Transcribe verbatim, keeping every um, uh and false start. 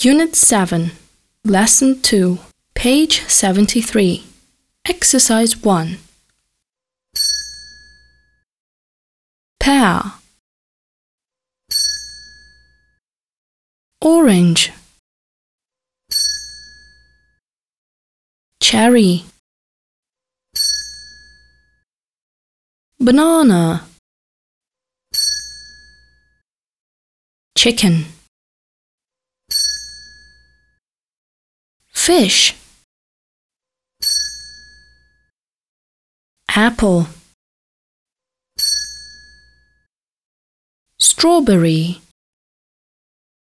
Unit seven, Lesson two, page seventy-three. Exercise one. Pear, orange, cherry, banana, chicken, fish, apple, strawberry,